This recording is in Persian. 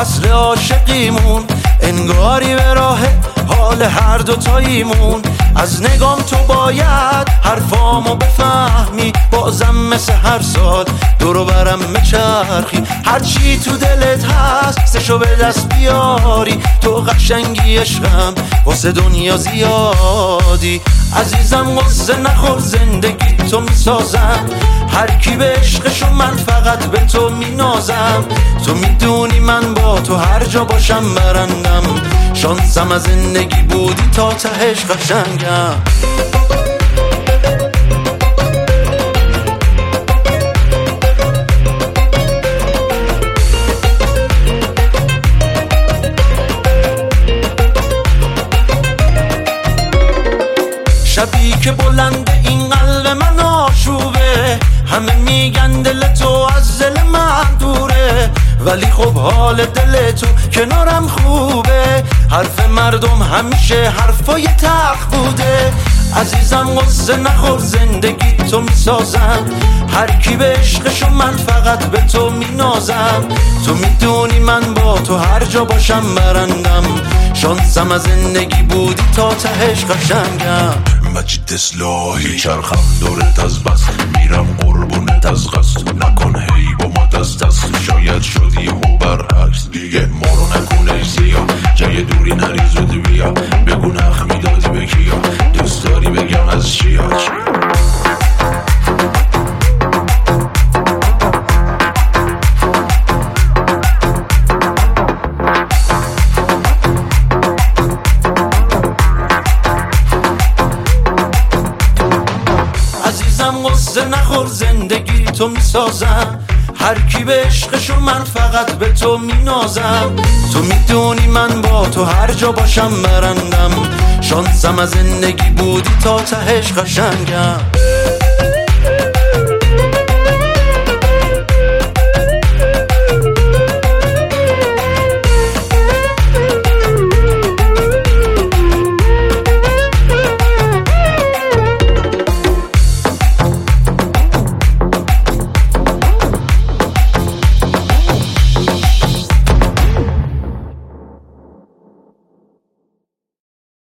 فصل عاشقیمون انگاری به راه حال هر دوتاییمون. از نگام تو باید حرفامو بفهمی، بازم مثل هر سال دورو برم مچرخی. هرچی تو دلت هست سشو به دست بیاری، تو قشنگی عشقم واسه دنیا زیادی. عزیزم غصه نخور زندگی تو میسازم، هر کی به عشقشو من فقط به تو مینازم. تو میدونی من با تو هر جا باشم برندم، شانسم از زندگی بودی تا تهش قشنگم. شبی که بلند این قلب من آشوبه، همه میگن دل تو از دل من دوره، ولی خب حال دل تو کنارم خوبه. حرف مردم همیشه حرفای تلخ بوده. عزیزم غصه نخور زندگی تو میسازم، هر کی به عشقشو من فقط به تو مینازم. تو میدونی من با تو هر جا باشم برندم، شانسم از زندگی بودی تا تهش قشنگم. مجید اصلاحی چرخم دورت از بس، میرم قربونت از قصد، نکن هی با ما دست دست. شاید شدی و برعکس دیگه ما رو نکنه سیاه، جای دوری نریز و بیا بگو نخ میدادی به کیا، دوست داری بگم از چیا. عزیزم غصه نخور زندگی تو میسازم، هر کی به عشقشو من فقط به تو مینازم. تو میدونی من با تو هر جا باشم برندم، شانسم از زندگی بودی تا تهش قشنگم.